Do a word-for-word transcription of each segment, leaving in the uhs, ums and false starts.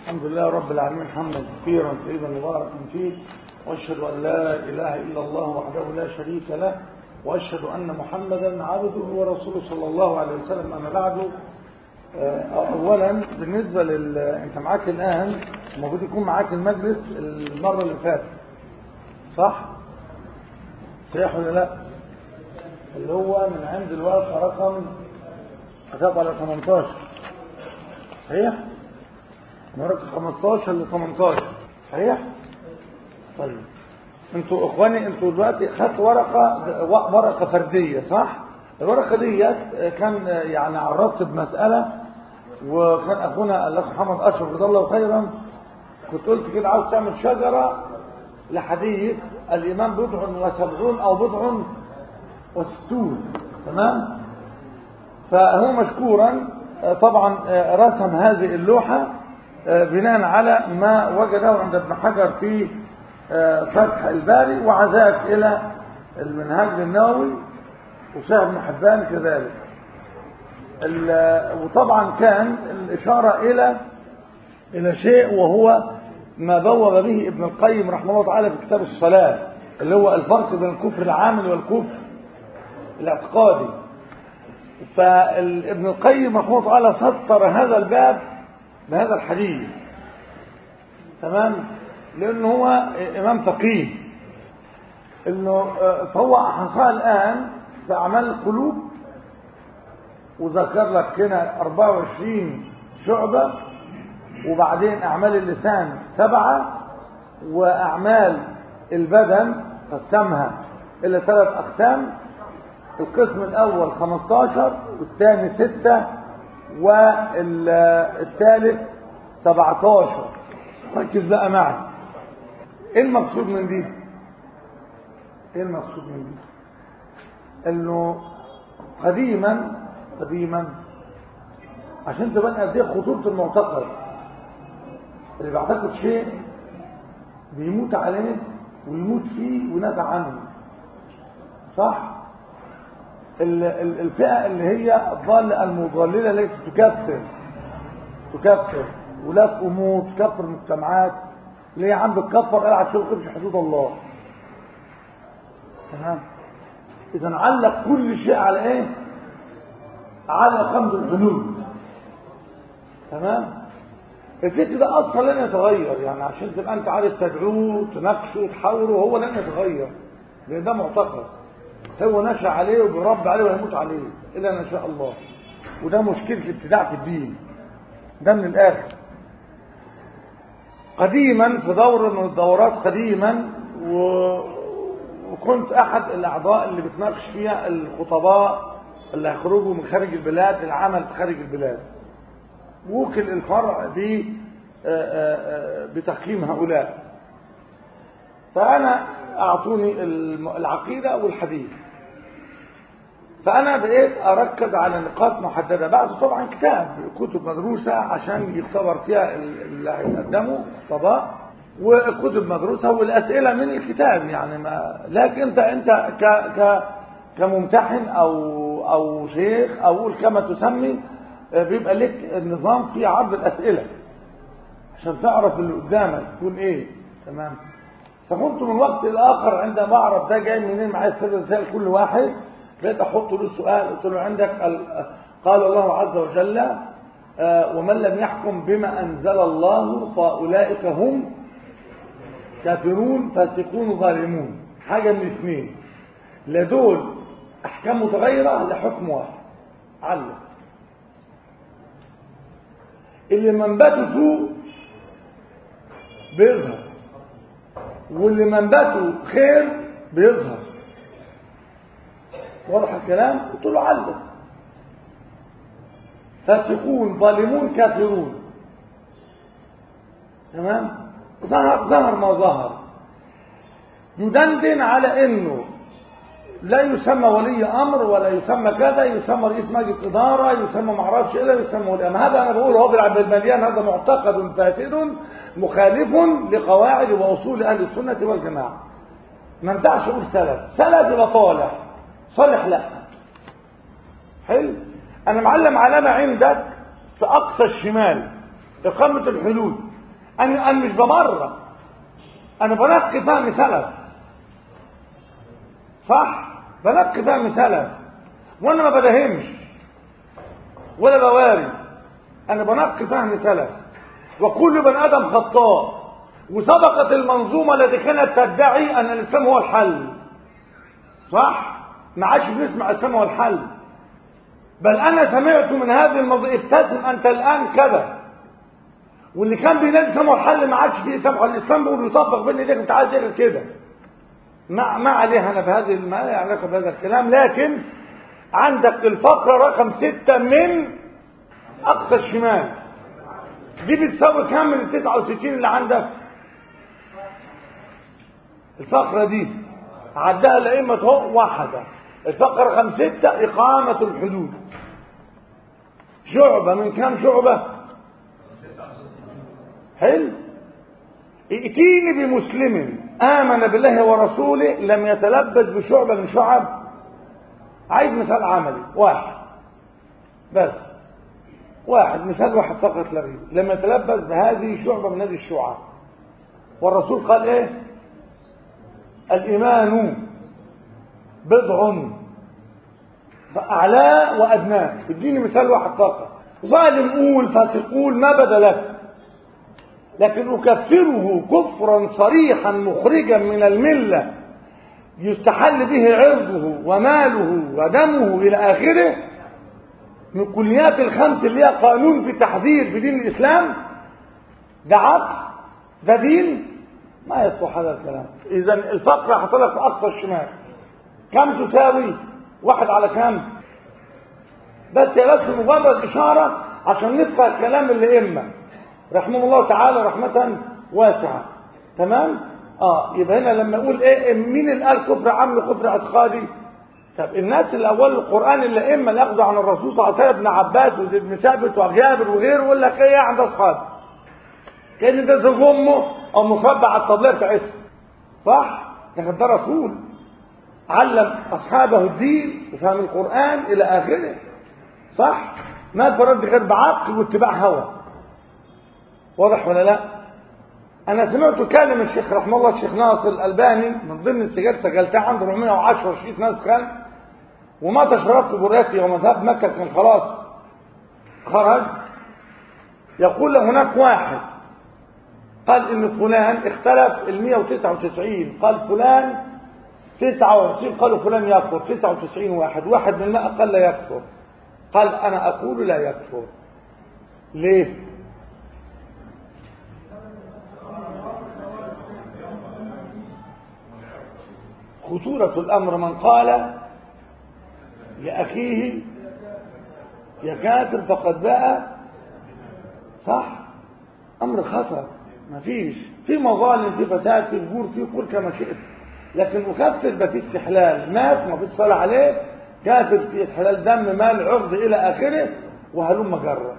الحمد لله رب العالمين حمدا كثيرا طيبا مباركا فيه، واشهد ان لا اله الا الله وحده لا شريك له، واشهد ان محمدا عبده ورسوله صلى الله عليه وسلم. اما بعد، اولا بالنسبه لل انت معاك الان المفروض يكون معاك المجلس المره اللي فاتت، صح؟ صحيح ولا لا؟ اللي هو من عند الورقه رقم كتاب على ثمانية عشر، صحيح؟ ورقه خمستاشر ل ثمانية عشر، صحيح؟ طيب انتوا اخواني انتوا دلوقتي خدت ورقه ورقه فرديه، صح؟ الورقه ديت كان يعني عرضت بمساله، وكان اخونا الاخ محمد اشرف جزاه الله خيرا كنت قلت كده عاوز تعمل شجره لحديث الامام بضع وسبعون او بضع وستون، تمام؟ فهو مشكورا طبعا رسم هذه اللوحه بناء على ما وجده عند ابن حجر في فتح الباري، وعزاك الى المنهاج النووي وصحيح ابن حبان كذلك. وطبعا كان الاشاره الى الى شيء وهو ما بوب به ابن القيم رحمه الله تعالى في كتاب الصلاه، اللي هو الفرق بين الكفر العامل والكفر الاعتقادي. فابن القيم رحمه الله تعالى سطر هذا الباب بهذا الحديث، تمام؟ لانه هو امام فقيه، انه فهو حصل الان في اعمال القلوب، وذكر لك هنا أربعة وعشرين شعبه، وبعدين اعمال اللسان سبعه، واعمال البدن قسمها الى ثلاث اقسام. القسم الاول خمستاشر، والثاني ستة، والثالث سبعتاشر. ركز بقى معي، ايه المقصود من دي؟ ايه المقصود من دي؟ انه قديما قديما عشان تبان قد ايه خطوره المعتقد، اللي بيعتقد شيء بيموت عليه ويموت فيه وينافع عنه، صح؟ الفئه اللي هي الضاله المضلله التي تكفر تكفر ولاة امور، تكفر المجتمعات، اللي هي عم بتكفر قال عشان ما يخرجش حدود الله، تمام؟ اذا علق كل شيء على ايه؟ على قمد الحدود، تمام؟ الفكر ده اصلا لن يتغير، يعني عشان تبقى انت عارف تدعوه تناقشه تحاوره، هو لن يتغير لان ده معتقد هو نشأ عليه وبيربى عليه ويموت عليه الا ما شاء الله. وده مشكله الابتداع في الدين، ده من الاخر. قديما في دورة من الدورات قديما، و... وكنت احد الاعضاء اللي بتناقش فيها الخطباء اللي هيخرجوا من خارج البلاد للعمل في خارج البلاد، وكل الفرع ب بتقييم هؤلاء. فانا اعطوني العقيده والحديث، فانا بقيت اركز على نقاط محدده، بعد طبعا كتاب كتب مدروسه عشان يختبر فيها اللي هيقدموا خطباء، وكتب مدروسه والاسئله من الكتاب، يعني ما لكن انت انت ك ك كممتحن او او شيخ او قول كما تسمي، بيبقى لك النظام في عرض الاسئله عشان تعرف اللي قدامك يكون ايه، تمام؟ فكنت من وقت لاخر عندما اعرف ده جاي منين معايا سر رسائل كل واحد، بقيت احط له السؤال، قلت له عندك قال الله عز وجل ومن لم يحكم بما انزل الله فاولئك هم كافرون فاسقون ظالمون. حاجه من اثنين، لا دول احكام متغيره لا حكم واحد. علم اللي منبته سوء بيظهر، واللي منبته خير بيظهر. واضح الكلام؟ قلت له علق فاسقون ظالمون كافرون، تمام؟ ظهر ظهر ما ظهر، يدندن على انه لا يسمى ولي امر ولا يسمى كذا، يسمى رئيس مجلس اداره، يسمى ما اعرفش ايه، يسمى ولي امر. هذا انا بقول هو بالعبد المليان، هذا معتقد فاسد مخالف لقواعد واصول اهل السنه والجماعه. ما ينفعش اقول سلف، سلف يبقى طالع، صالح لا. حلو؟ انا معلم علامه عندك في اقصى الشمال اقامه الحدود، انا انا مش بمرة، انا بنقي فهم سلف، صح؟ بنقي فهم سلف، وانا ما بدهمش ولا بواري، انا بنقي فهم سلف. وكل بني ادم خطاء، وسبقت المنظومه التي كانت تدعي ان الاسلام هو الحل، صح؟ ما عادش بنسمع الاسلام هو الحل، بل انا سمعت من هذه المنظومه ابتسم انت الان كذا، واللي كان بينادي الاسلام هو الحل ما عادش فيه سمع الاسلام بيقول يطبق بين ايديك، انت عايز غير كده. ما ما عليها انا بهذه ما علاقه بهذا الكلام، لكن عندك الفقره رقم ستة من اقصى الشمال دي بتساوي كام من ال تسعة وستين اللي عندك؟ الفقره دي عدها الائمه اهو واحده. الفقره رقم ستة اقامه الحدود، شعبه من كام شعبه؟ حلو. ائتيني بمسلم آمن بالله ورسوله لم يتلبس بشعبة من شعب. عايز مثال عملي واحد بس، واحد مثال واحد فقط لا غير، لم يتلبس بهذه شعبة من هذه الشعب. والرسول قال ايه؟ الإيمان بضع فأعلاه وأدناه. اديني مثال واحد فقط. ظالم قول، فاسق قول، ما بدا لك، لكن أكفره كفرا صريحا مخرجا من الملة يستحل به عرضه وماله ودمه إلى آخره من كليات الخمس اللي هي قانون في تحذير في دين الإسلام، ده عقل، ده دين، ما يصلح هذا الكلام. إذا الفقرة حصلت في أقصى الشمال كم تساوي؟ واحد على كم؟ بس يا بس مجرد إشارة عشان نفقه كلام الأئمة رحمه الله تعالى رحمة واسعة. تمام؟ اه يبقى هنا لما اقول ايه مين اللي قال كفر عمل كفر اعتقادي؟ طب الناس اللي اول القران اللي اما اللي اخذوا عن الرسول صلى الله عليه وسلم ابن عباس وزيد بن ثابت وجابر وغيره يقول لك ايه عند اصحابه كان ده زوج امه او مصبع على الطبليه بتاعته، صح؟ لكن ده رسول علم اصحابه الدين وفهم القران الى اخره، صح؟ ما فرد غير بعقل واتباع هوى. واضح ولا لا؟ انا سمعت كلام الشيخ رحمه الله الشيخ ناصر الالباني من ضمن السجال سجلتها عنده أربعمائة وعشرة شيء نسخا، وما تشرفت براتي ومذهب مكه كان خلاص خرج. يقول هناك واحد قال ان فلان اختلف ال مئة وتسعة وتسعين، قال فلان تسعة وتسعين، قالوا فلان يكفر. تسعة وتسعين واحد واحد من المئة قال لا يكفر. قال انا اقول لا يكفر. ليه؟ خطورة الأمر من قال لأخيه يا كافر فقد باء، صح؟ أمر خطر، ما فيش في مظالم، في فساد، في فجور، في كل كما شئت، لكن مكفر ما فيش استحلال، مات ما فيش صلاة عليه، كافر في استحلال دم مال عرض إلى آخره وهلم جرة.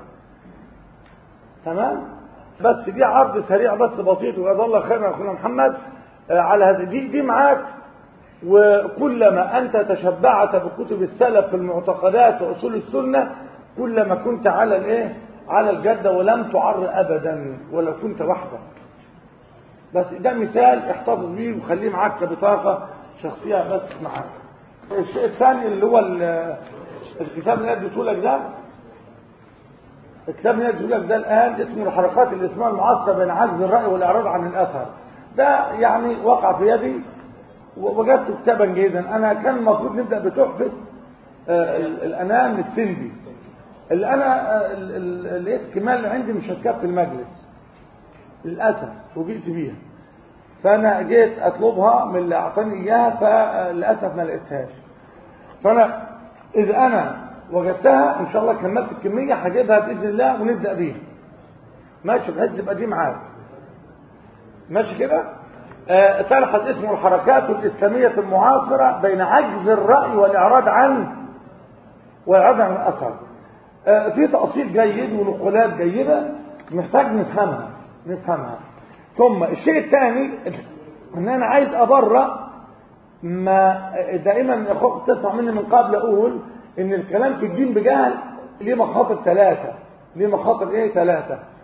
تمام؟ بس دي عرض سريع بس بسيط، وجزا الله خيرا يا أخونا محمد على هذه دي, دي معاك. وكلما أنت تشبعت بكتب السلف في المعتقدات وأصول السنة كلما كنت على الايه على الجدة ولم تعر أبدا ولو كنت وحدك. بس ده مثال احتفظ بيه وخليه معاك كبطاقة شخصية بس معاك. الشيء الثاني اللي هو الكتاب اللي اديته لك ده، الكتاب اللي اديته لك ده الآن اسمه الحركات الاسماء المعاصرة بين عجز الرأي والإعراض عن الأثر. ده يعني وقع في يدي ووجدت كتابا جيدا. انا كان المفروض نبدا بتحفه الانام السندي اللي انا لقيت كمال عندي مش هتكفي المجلس للاسف وجئت بيها، فانا جيت اطلبها من اللي اعطاني اياها فللاسف ما لقيتهاش. فانا اذا انا وجدتها ان شاء الله كملت الكميه هجيبها باذن الله ونبدا بيها، ماشي؟ بحيث تبقى دي معاك، ماشي كده؟ آه تلحظ اسمه الحركات الإسلامية المعاصرة بين عجز الرأي والإعراض عن والإعراض عن الأثر. آه في تأصيل جيد ونقولات جيدة محتاج نفهمها نفهمها. ثم الشيء الثاني ان انا عايز ابرأ ما دائما اخوك تسمع مني من قبل اقول ان الكلام في الدين بجهل ليه مخاطر ثلاثة. ليه مخاطر ايه ثلاثة؟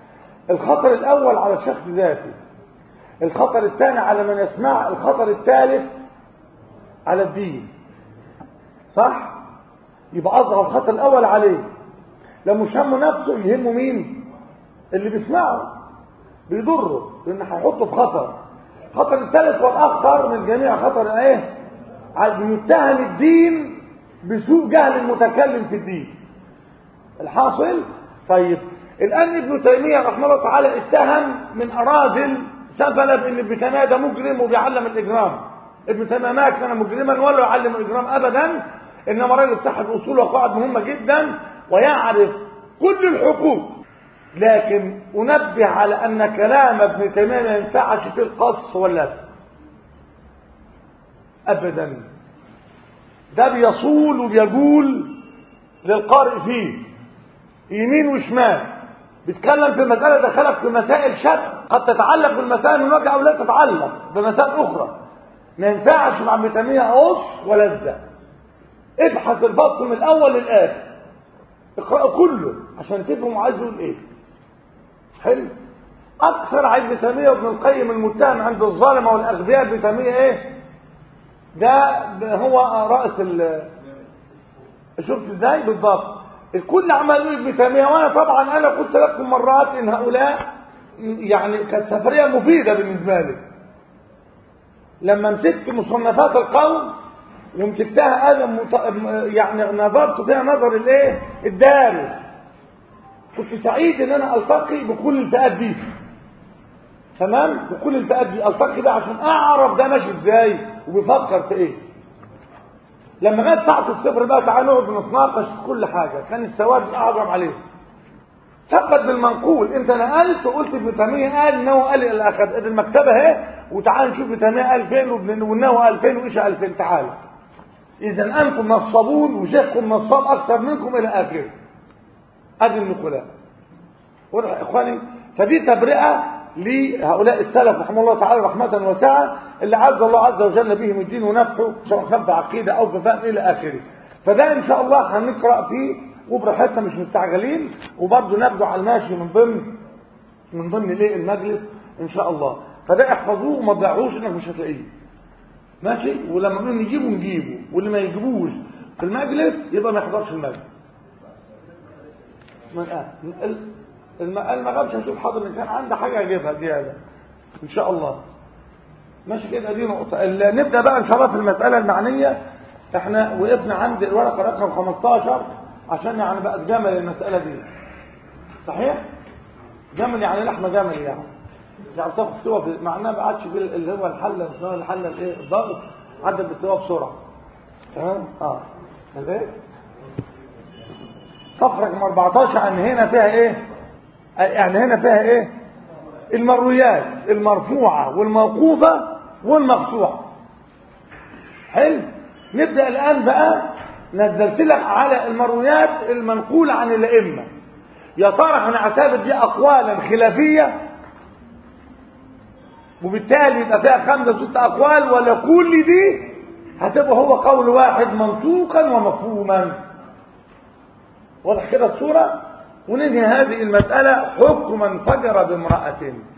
الخطر الأول على الشخص ذاته، الخطر الثاني على من يسمع، الخطر الثالث على الدين. صح؟ يبقى أصغر الخطر الأول عليه، لو مش همه نفسه يهمه مين؟ اللي بيسمعه، بيضره لأن هيحطه في خطر. الخطر الثالث والأخطر من جميع خطر ايه؟ بيتهم الدين بسوء جهل المتكلم في الدين. الحاصل طيب الآن ابن تيمية رحمه الله تعالى اتهم من أراذل سفلة بأن ابن تيمية ده مجرم وبيعلم الإجرام. ابن تيمية ما كان مجرما ولا يعلم الإجرام أبدا، إنما راجل صاحب أصول وقواعد مهمة جدا ويعرف كل الحقوق. لكن أنبه على أن كلام ابن تيمية ما ينفعش في القص واللف أبدا، ده بيصول وبيقول للقارئ فيه يمين وشمال، بيتكلم في مسألة دخلك في مسائل شتى قد تتعلق بالمسائل من وجه أو لا تتعلق بمسائل أخرى. ما ينفعش مع ابن تيمية قص ولزق. ابحث الفصل من الأول للآخر، اقرأ كله عشان تفهم عايز يقول إيه. حلو. أكثر عن ابن تيمية وابن القيم المتهم عند الظالمة والأغبياء ابن تيمية إيه؟ ده هو رأس ال شفت ازاي بالضبط الكل عمل ايه ابن تيمية. وانا طبعا انا قلت لكم مرات ان هؤلاء يعني كانت سفرية مفيدة بالنسبة لي لما مسكت مصنفات القوم ومسكتها انا مت... يعني نظرت فيها نظر الايه الدارس. كنت سعيد ان انا التقي بكل الفئات دي، تمام، بكل الفئات دي التقي بقى عشان اعرف ده ماشي ازاي وبيفكر في ايه. لما جت ساعة الصفر بقى تعالوا نقعد نتناقش في كل حاجة، كان السواد الاعظم عليه. فقط بالمنقول، انت نقلت وقلت ابن تيمية قال انه قال الاخد المكتبة اهي وتعال نشوف ابن تيمية قال فين وانه قال فين وايش قال فين. تعالوا اذا انتم نصابون وشيخكم نصاب اكثر منكم الى اخره. ادي النقلاء واضح يا اخواني. فدي تبرئة لهؤلاء السلف رحمه الله تعالى رحمة واسعة اللي عز الله عز وجل بهم الدين ونفعه سواء كان في عقيدة او في فهم الى اخره. فده ان شاء الله هنقرأ فيه وبراحتنا مش مستعجلين، وبرضه نبدو على الماشي من ضمن من ضمن ليه المجلس ان شاء الله. فده احفظوه وما تضيعوش انك مش هتلاقيه ماشي. ولما نقول نجيبه نجيبه، واللي ما يجيبوش في المجلس يبقى ما يحضرش المجلس. ما غابش هشوف حاضر ان كان عنده حاجه اجيبها زياده ان شاء الله ماشي كده. دي نقطه. نبدا بقى ان شاء الله في المساله المعنيه. احنا وقفنا عند الورقه رقم خمستاشر عشان يعني بقى جمل المساله دي. صحيح جمل يعني لحمه جمل يعني يعني تاخد سوا معناه ما عادش في اللي هو الحله اسمها الحله الايه الضغط عدت بالسوا بسرعه. تمام اه الايه صفحه رقم اربعتاشر عن هنا فيها ايه يعني هنا فيها ايه المرويات المرفوعه والموقوفه والمقطوعه. حلو. نبدا الان بقى نزلت لك على المرويات المنقوله عن الائمه. يا ترى هنعتبر دي اقوالا خلافيه وبالتالي يبقى فيها خمسه ست اقوال، ولا كل دي هتبقى هو قول واحد منطوقا ومفهوما؟ واضح كده الصوره. وننهي هذه المساله حكم من فجر بامراه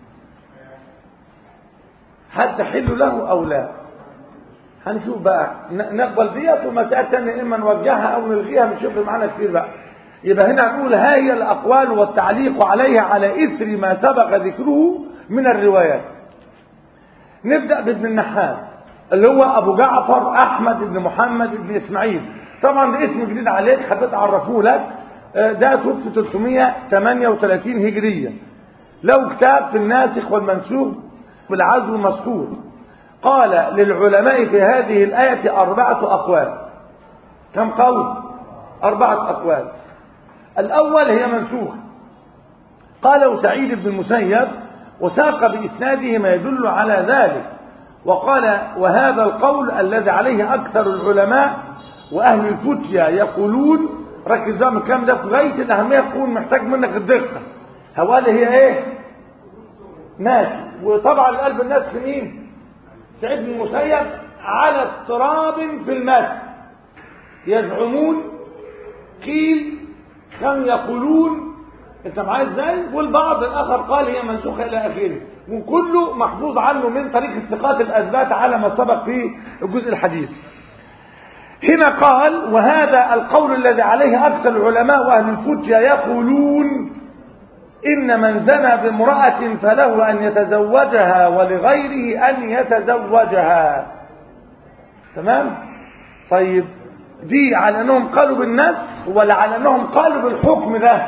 هل تحل له او لا. هنشوف بقى نقبل ديت ومسائل ثانيه اما نوجهها او نلغيها مش هيفرق معانا كتير بقى. يبقى هنا نقول ها هي الاقوال والتعليق عليها على اثر ما سبق ذكره من الروايات. نبدا بابن النحاس اللي هو ابو جعفر احمد بن محمد بن اسماعيل. طبعا ده اسم جديد عليك حبيت اعرفه لك. ده توفي ثلاثمائة وثمانية وثلاثين هجريه. له كتاب في الناسخ والمنسوخ بالعزو المذكور. قال للعلماء في هذه الآية أربعة أقوال. كم قول؟ أربعة أقوال. الأول هي منسوخ قاله سعيد بن المسيب وساق بإسناده ما يدل على ذلك، وقال وهذا القول الذي عليه أكثر العلماء وأهل الفتية يقولون. ركز بقى من الكلام ده في غاية الأهمية، يكون محتاج منك الدقة. هوالي هي إيه؟ ماشي. وطبعا قلب الناس في مين؟ سعيد بن المسيب على اضطراب في المتن. يزعمون قيل كم يقولون انت معايا ازاي؟ والبعض الاخر قال هي منسوخه الى اخره، وكله محفوظ عنه من طريق الثقات الاثبات على ما سبق في الجزء الحديث. هنا قال وهذا القول الذي عليه اكثر العلماء واهل الفتيا يقولون ان من زنى بامراه فله ان يتزوجها ولغيره ان يتزوجها. تمام؟ طيب دي على انهم قالوا بالنص ولا على انهم قالوا بالحكم ده؟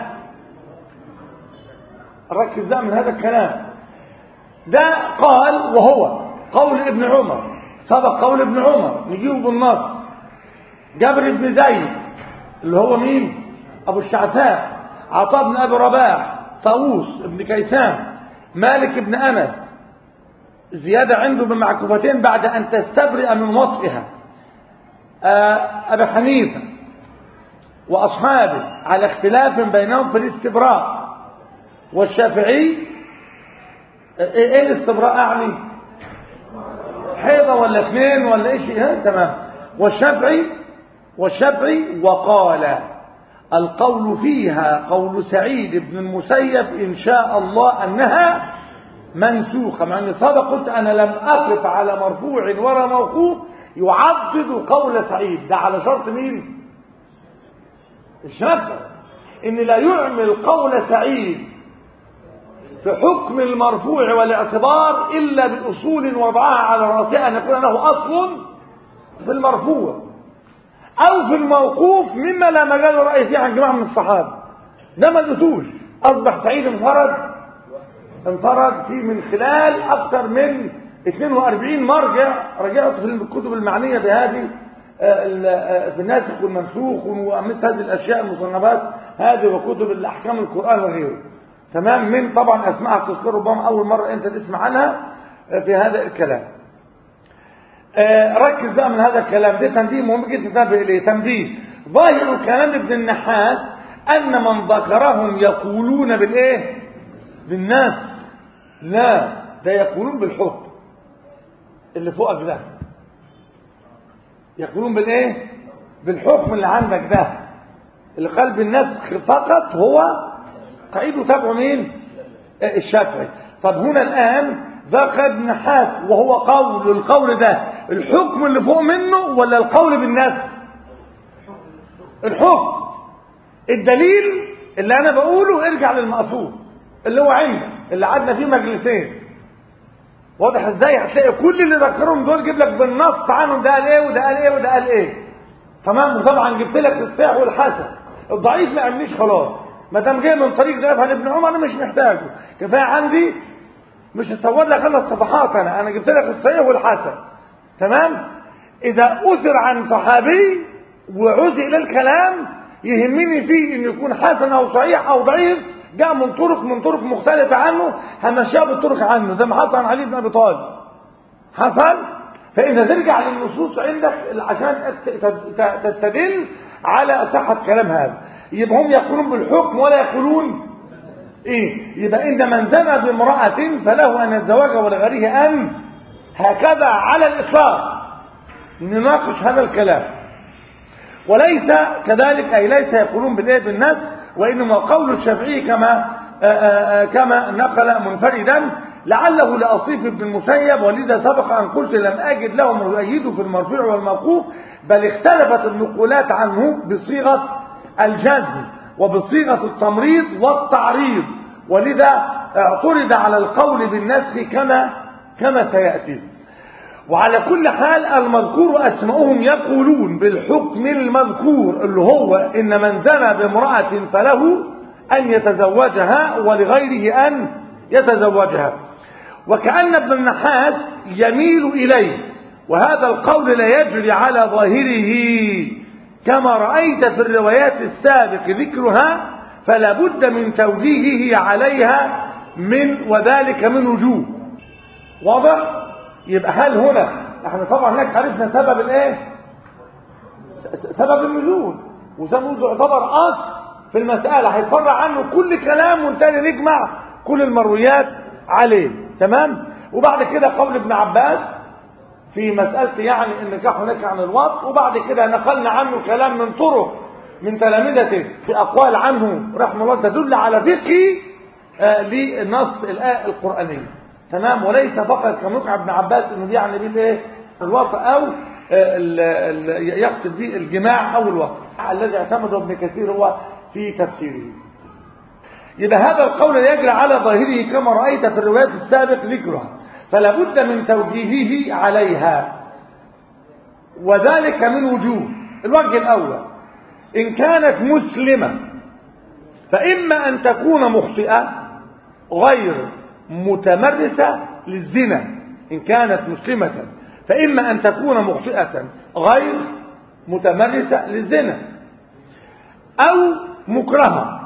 ركز بقى من هذا الكلام. ده قال وهو قول ابن عمر، سبق قول ابن عمر نجيبه بالنص. جابر بن زيد اللي هو مين؟ ابو الشعثاء، عطاء بن ابي رباح، طاووس بن كيسان، مالك بن انس، زياده عنده بمعكوفتين بعد ان تستبرئ من وطئها، ابي حنيفه واصحابه على اختلاف بينهم في الاستبراء، والشافعي ايه الاستبراء يعني؟ حيضه ولا اثنين ولا ايش؟ ها تمام. والشافعي والشافعي وقال القول فيها قول سعيد بن المسيب ان شاء الله انها منسوخه، مع اني سبق قلت انا لم اقف على مرفوع ولا موقوف يعضد قول سعيد، ده على شرط مين؟ الشافعي، ان لا يعمل قول سعيد في حكم المرفوع والاعتبار الا باصول وضعها على راسها ان يكون له اصل في المرفوع او في الموقوف مما لا مجال للراي فيه عن جماعه من الصحابه. ده ما لقيتوش. اصبح سعيد انفرد انفرد فيه من خلال اكثر من اثنين وأربعين مرجع رجعت في الكتب المعنيه بهذه في الناسخ والمنسوخ ومثل هذه الاشياء المصنفات هذه وكتب الاحكام القران وغيره. تمام؟ من طبعا اسماء تذكر ربما اول مره انت تسمع عنها في هذا الكلام. آه ركز بقى من هذا الكلام ده تنبيه مهم جدا تنبه اليه. تنبيه ظاهر كلام ابن النحاس ان من ذكرهم يقولون بالايه؟ بالناس. لا، ده يقولون بالحكم اللي فوقك ده، يقولون بالايه؟ بالحكم اللي عندك ده. اللي قال بالنسخ فقط هو قاعده تبعه مين؟ الشافعي. طب هنا الان ذكر ابن نحاس وهو قول القول ده الحكم اللي فوق منه ولا القول بالنسخ؟ الحكم. الدليل اللي انا بقوله ارجع للمأثور اللي هو عندك اللي قعدنا فيه مجلسين. واضح ازاي؟ هتلاقي كل اللي ذكرهم دول جيب لك بالنص عنهم ده قال ايه وده قال ايه وده قال ايه. تمام؟ وطبعا جبت لك الصحيح والحسن. الضعيف ما عمليش خلاص، ما دام جاي من طريق ده عن ابن عمر انا مش محتاجه، كفايه عندي، مش هسود لك انا الصفحات، انا انا جبت لك الصحيح والحسن. تمام؟ اذا اثر عن صحابي وعزي الى الكلام يهمني فيه ان يكون حسن او صحيح او ضعيف جاء من طرق من طرق مختلفه عنه همشيها بالطرق عنه، زي ما حصل عن علي بن ابي طالب. حصل؟ فإذا ترجع للنصوص عندك عشان تستدل على صحة كلام هذا. يبقى هم يقولون بالحكم ولا يقولون ايه؟ يبقى ان من زنى بامرأة فله ان يتزوجها ولغيره ان، هكذا على الاطلاق نناقش هذا الكلام. وليس كذلك، اي ليس يقولون بالايه؟ بالناس، وانما قول الشافعي كما آآ آآ كما نقل منفردا لعله لاصيف ابن المسيب، ولذا سبق ان قلت لم اجد له من يؤيده في المرفوع والموقوف، بل اختلفت النقولات عنه بصيغه الجزم وبصيغه التمريض والتعريض، ولذا اعترض على القول بالنسخ كما كما سياتي. وعلى كل حال المذكور اسماؤهم يقولون بالحكم المذكور اللي هو ان من زنى بامرأة فله ان يتزوجها ولغيره ان يتزوجها. وكأن ابن النحاس يميل اليه، وهذا القول لا يجري على ظاهره كما رأيت في الروايات السابق ذكرها، فلا بد من توجيهه عليها من وذلك من وجوه. واضح؟ يبقى هل هنا احنا طبعا هناك عرفنا سبب الايه؟ سبب النزول، وسبب يعتبر اصل في المسألة هيتفرع عنه كل كلام وانتهي نجمع كل المرويات عليه. تمام؟ وبعد كده قول ابن عباس في مسألة يعني النكاح هناك عن الوطء، وبعد كده نقلنا عنه كلام من طرق من تلامذته في أقوال عنه رحمه الله تدل على فقه آه للنص الآية القرآنية، تمام، وليس فقط كمقع ابن عباس انه يعني بيه الايه الوطء او آه ال ال يقصد به الجماع او الوطء الذي اعتمده ابن كثير هو في تفسيره. يبقى هذا القول يجري على ظاهره كما رأيت في الروايات السابق ذكرها، فلا بد من توجيهه عليها، وذلك من وجوه. الوجه الأول: إن كانت مسلمة فإما أن تكون مخطئة غير متمرسة للزنا. إن كانت مسلمة فإما أن تكون مخطئة غير متمرسة للزنا، أو مكرهة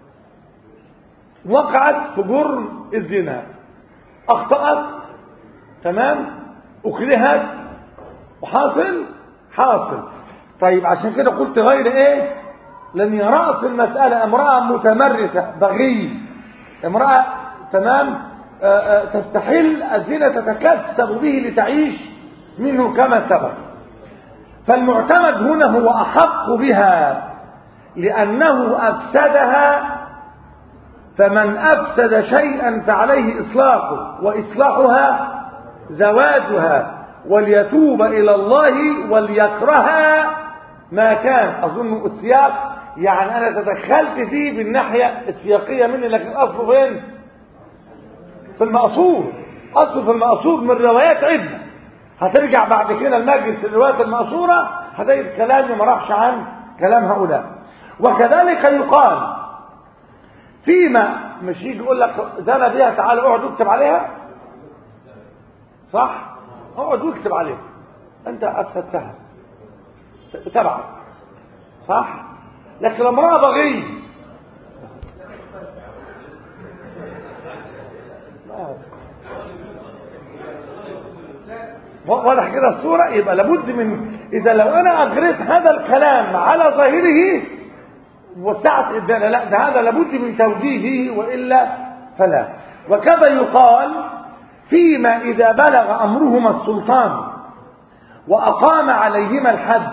وقعت في جرم الزنا، أخطأت، تمام، أكرهت وحاصل حاصل. طيب عشان كده قلت غير ايه، لأن رأس المسألة امرأة متمرسة بغي، امرأة تمام آآ آآ تستحل الزنا، تتكسب به لتعيش منه كما سبق. فالمعتمد هنا هو أحق بها لأنه أفسدها، فمن أفسد شيئا فعليه إصلاحه، وإصلاحها زواجها، وليتوب إلى الله وليكرها ما كان. أظن السياق يعني أنا تدخلت فيه بالناحية السياقية مني، لكن أصله فين؟ في المقصود. أصله في المقصود من روايات عدة، هترجع بعد كده المجلس الروايات المقصورة هتجد كلامي ما راحش عن كلام هؤلاء. وكذلك يقال فيما مش يجي يقول لك زنا بيها تعالى اقعد واكتب عليها، صح؟ اقعد واكتب عليها، انت افسدتها تبعك، صح؟ لكن امرأة بغي واضح كده الصورة. يبقى لابد من، اذا لو انا اجريت هذا الكلام على ظاهره وسعت الدالة، لا ده هذا لابد من توجيهه وإلا فلا. وكذا يقال فيما إذا بلغ أمرهما السلطان وأقام عليهما الحد،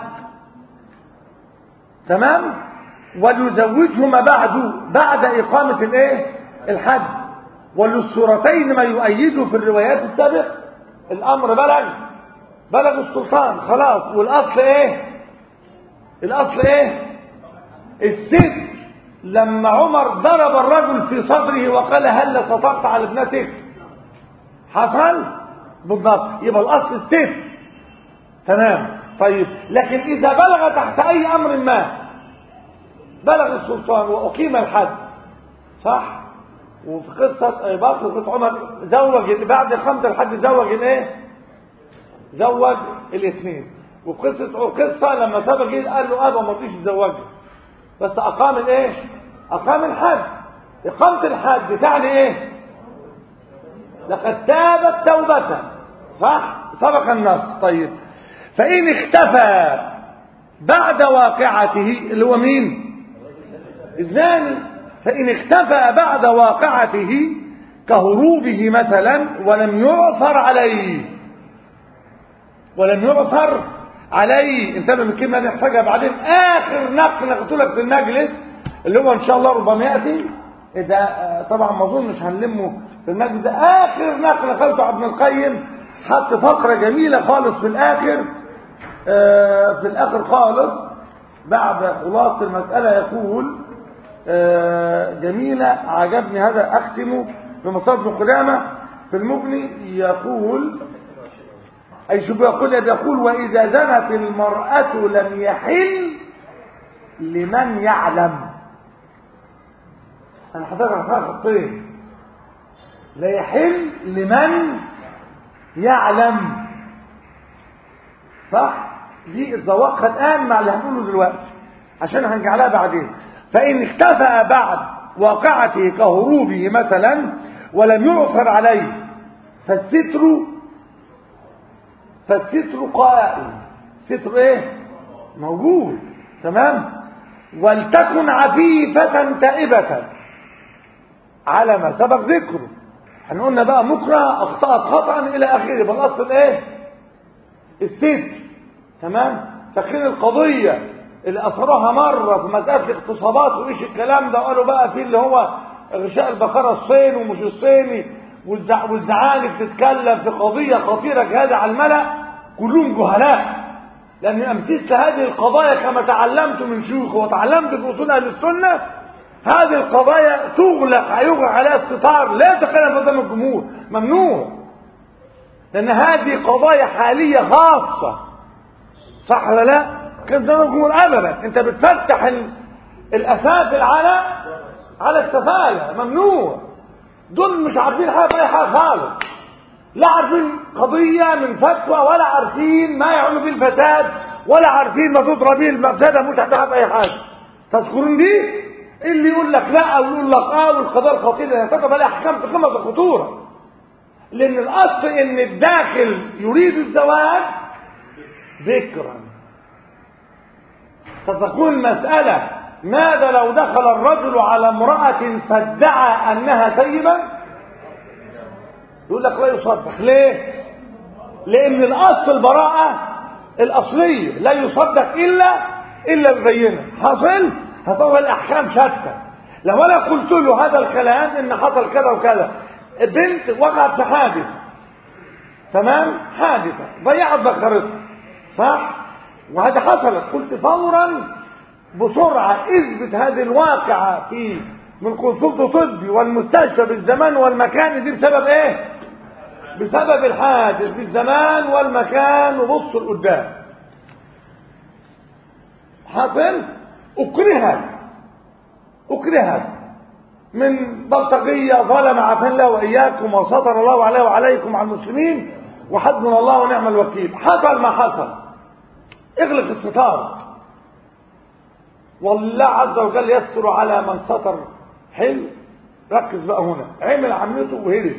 تمام، وليزوجهما بعد بعد إقامة الايه الحد. وللصورتين ما يؤيده في الروايات السابقة، الأمر بلغ بلغ السلطان خلاص، والأصل ايه الأصل ايه الست. لما عمر ضرب الرجل في صدره وقال هل سطرت على ابنتك، حصل بالضبط، يبقى الاصل الست، تمام. طيب لكن اذا بلغ تحت اي امر ما، بلغ السلطان واقيم الحد، صح؟ وفي قصه ابي بكر وقصه عمر زوج بعد اقامه الحد، زوج الايه زوج الاثنين. وفي قصه قصه لما سبق قال له ابا ما رضيش يتزوجها، بس اقام الايه اقام الحد. اقامه الحد تعني ايه؟ لقد تابت توبه، صح؟ سبق النص. طيب فان اختفى بعد واقعته، اللي هو مين؟ الزاني. فان اختفى بعد واقعته كهروبه مثلا ولم يعثر عليه ولم يعثر عليه انتبه من الكلمه دي نحتاجها بعدين. اخر نقل نقلته لك في المجلس اللي هو ان شاء الله ربما ياتي، اذا طبعا ما اظنش هنلمه في المجلس ده. اخر نقل نقلته ابن القيم، حط فقره جميله خالص في الاخر، آه في الاخر خالص بعد خلاصه المساله، يقول آه جميله عجبني هذا، اختمه بمصادر ابن قدامه في المغني. يقول أي شو بيقول؟ يقول وإذا زنت المرأة لم يحل لمن يعلم. أنا حضرتك فيها خطين، لا يحل لمن يعلم، صح؟ دي اتذوقها الآن مع اللي هنقوله دلوقتي عشان هنجعلها بعدين. فإن اختفى بعد واقعته كهروبه مثلا ولم يعثر عليه فالستر فالستر قائم، ستر ايه موجود، تمام. ولتكن عفيفة تائبة على ما سبق ذكره. احنا قلنا بقى مكره اخطأت خطأ الى اخره، بالاصل ايه الستر، تمام. فاكرين القضية اللي أثروها مرة في مسألة الاغتصابات وإيش الكلام ده، وقالوا بقى في اللي هو غشاء البقرة الصيني ومش الصيني، والزعانف تتكلم في قضية خطيرة كهذا على الملأ، كلهم جهلاء. لأن أمثلة هذه القضايا كما تعلمت من شيوخ وتعلمت في أصول أهل السنة، هذه القضايا تغلق يغلق عليها الستار، لا يتكلم قدام الجمهور، ممنوع. لأن هذه قضايا حالية خاصة، صح ولا لا؟ كان قدام الجمهور أبدا. أنت بتفتح الأسافل على على السفالة، ممنوع. دول مش عارفين حاجة بأي حاجة خالص، لا عارفين قضية من فتوى، ولا عارفين ما يعملوا به الفساد، ولا عارفين ما تضرب به المفسدة، مش عارفين بأي حاجة. تذكرون دي؟ اللي يقول لك لا او يقول لك اه، والقضايا الخطيرة اللي تتبع لها احكام في قمة الخطورة. لان الاصل ان الداخل يريد الزواج ذكرا. فتكون المسألة ماذا لو دخل الرجل على امرأة فادعى انها سيبا؟ يقول لك لا يصدق. ليه؟ لان الاصل البراءة الاصلية لا يصدق الا الا ببينة. حصل هتبقى الاحكام شتى. لو انا قلت له هذا الكلام ان حصل كذا وكذا، بنت وقعت في حادث، تمام، حادثة ضيعت بكرتها، صح، وهذا حصلت، قلت فورا بسرعة اثبت هذه الواقعة في من كونسلت طبي والمستشفى بالزمان والمكان، دي بسبب ايه؟ بسبب الحادث بالزمان والمكان، وبص لقدام. حصل اكرهت اكرهت من بلطجية ظلم عافان الله واياكم، وستر الله عليه وعليكم على المسلمين، وحسبنا الله ونعم الوكيل. حصل ما حصل، اغلق الستار، والله عز وجل يستر على من ستر. حلو، ركز بقى هنا، عمل عملته وهرب،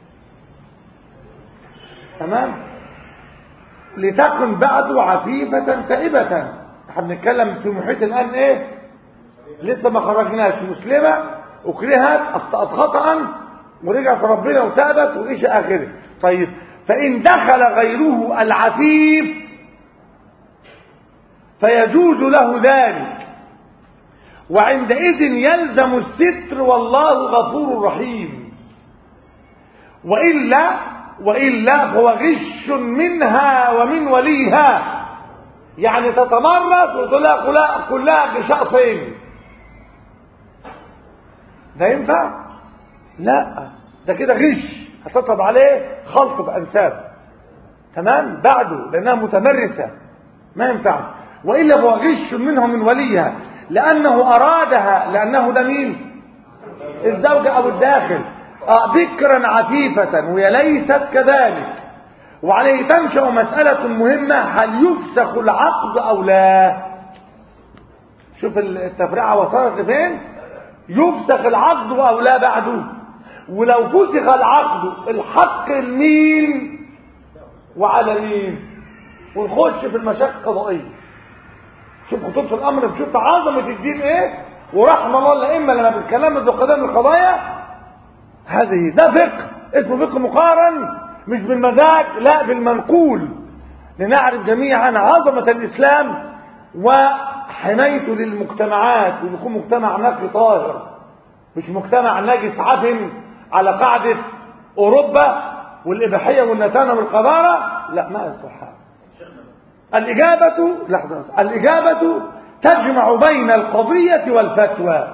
تمام، لتكن بعد عفيفة تائبة. احنا بنتكلم في محيط الان ايه؟ لسه ما خرجناش. مسلمة اكرهت، اخطأت خطأ، ورجعت ربنا وتابت وايش اخره. طيب، فان دخل غيره العفيف فيجوز له ذلك، وعندئذ يلزم الستر، والله غفور رحيم. وإلا وإلا فهو غش منها ومن وليها، يعني تتمرس وتلاقي كلها كلها غشاء صيني. ده ينفع؟ لا، ده كده غش، هتطلب عليه خلط بأنساب، تمام، بعده لأنها متمرسة، ما ينفع. وإلا فهو غش منها من وليها، لأنه أرادها، لأنه ده مين؟ الزوجة أو الداخل، آه بكرا عفيفة، وهي ليست كذلك. وعليه تنشأ مسألة مهمة، هل يفسخ العقد أو لا؟ شوف التفرعة وصلت لفين؟ يفسخ العقد أو لا بعده. ولو فسخ العقد، الحق لمين وعلى مين؟ ونخش في المشاكل القضائية. شوف خطوط الأمر، شوف عظمة الدين إيه، ورحمة الله الأئمة لما بنتكلم في قدام القضايا هذه. ده فقه اسمه فقه مقارن، مش بالمزاج، لا بالمنقول، لنعرف جميعا عظمة الإسلام وحمايته للمجتمعات، ويكون مجتمع نقي طاهر، مش مجتمع نجس عفن على قاعدة أوروبا والإباحية والنتانة والقذارة. لا، ما يصلح هذا. الإجابة لحظة الإجابة تجمع بين القضية والفتوى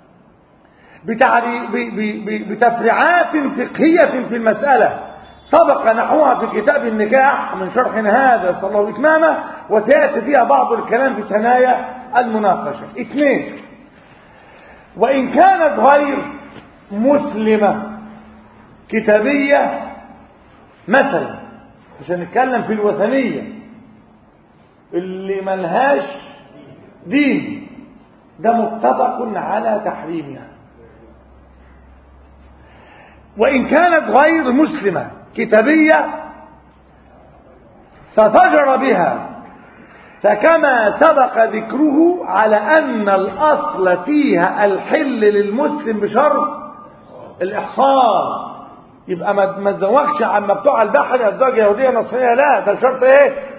بتفريعات فقهية في المسألة، سبق نحوها في كتاب النكاح من شرحنا هذا صلى الله إتمامه، وسيأتي فيها بعض الكلام في ثنايا المناقشة. اثنين، وإن كانت غير مسلمة كتابية مثلا، عشان نتكلم في الوثنية اللي ملهاش دين، ده متفق على تحريمها. وإن كانت غير مسلمة كتابية ففجر بها، فكما سبق ذكره على أن الأصل فيها الحل للمسلم بشرط الإحصان. يبقى ما تزوجش عما بتوع البحر الزوجة يهودية نصرية، لا، ده الشرط ايه؟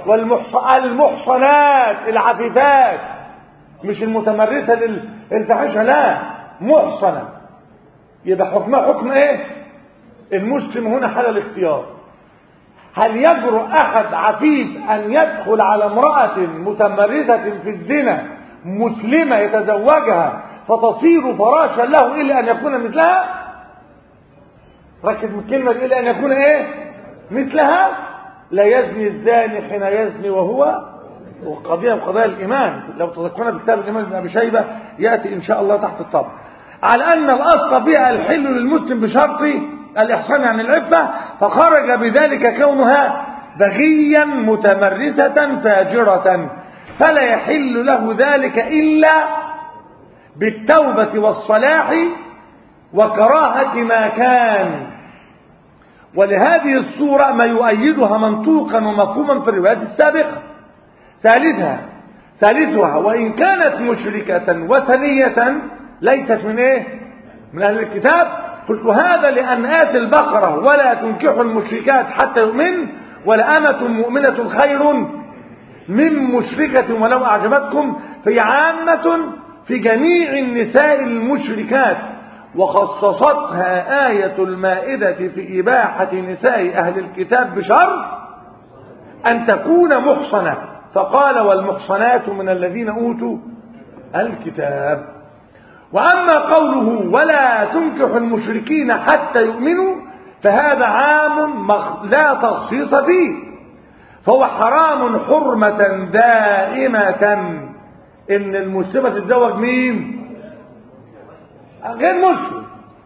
والمحصنات العفيفات، مش المتمرسة للفاحشة، لا، محصنة. يبقى حكمها حكم ايه؟ المسلم هنا حال الاختيار. هل يجرؤ احد عفيف ان يدخل على امرأة متمرسة في الزنا مسلمة يتزوجها فتصير فراشا له الا ان يكون مثلها؟ ركز من الكلمة الا ان يكون ايه؟ مثلها. لا يزني الزاني حين يزني وهو وقضية من قضايا الإيمان، لو تذكرنا بكتاب الإمام ابن أبي شيبة يأتي إن شاء الله تحت الطبع، على أن الأصل فيها الحل للمسلم بشرط الإحصان عن العفة، فخرج بذلك كونها بغيا متمرسة فاجرة، فلا يحل له ذلك إلا بالتوبة والصلاح وكراهة ما كان. ولهذه الصورة ما يؤيدها منطوقا ومفهوما في الروايات السابقة. ثالثها ثالثها وإن كانت مشركة وثنية ليست من إيه؟ من أهل الكتاب. قلت هذا لأن آت البقرة ولا تنكحوا المشركات حتى يؤمن ولأمة مؤمنة خير من مشركة ولو أعجبتكم، في عامة في جميع النساء المشركات، وخصصتها آية المائدة في إباحة نساء أهل الكتاب بشرط أن تكون محصنة، فقال والمحصنات من الذين أوتوا الكتاب. وأما قوله ولا تنكحوا المشركين حتى يؤمنوا فهذا عام لا تخصيص فيه، فهو حرام حرمة دائمة إن المسلمة تتزوج مين؟ غير مسلم،